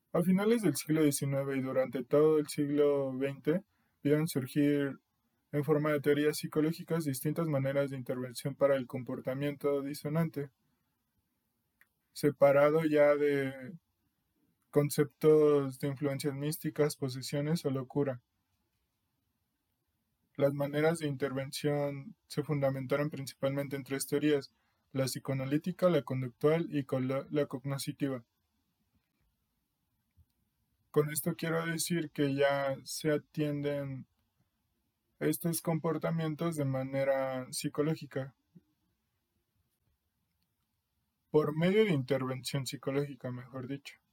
A finales del siglo XIX y durante todo el siglo XX vieron surgir en forma de teorías psicológicas distintas maneras de intervención para el comportamiento disonante, separado ya de conceptos de influencias místicas, posesiones o locura. Las maneras de intervención se fundamentaron principalmente en tres teorías: la psicoanalítica, la conductual y la cognoscitiva. Con esto quiero decir que ya se atienden estos comportamientos de manera psicológica, por medio de intervención psicológica, mejor dicho.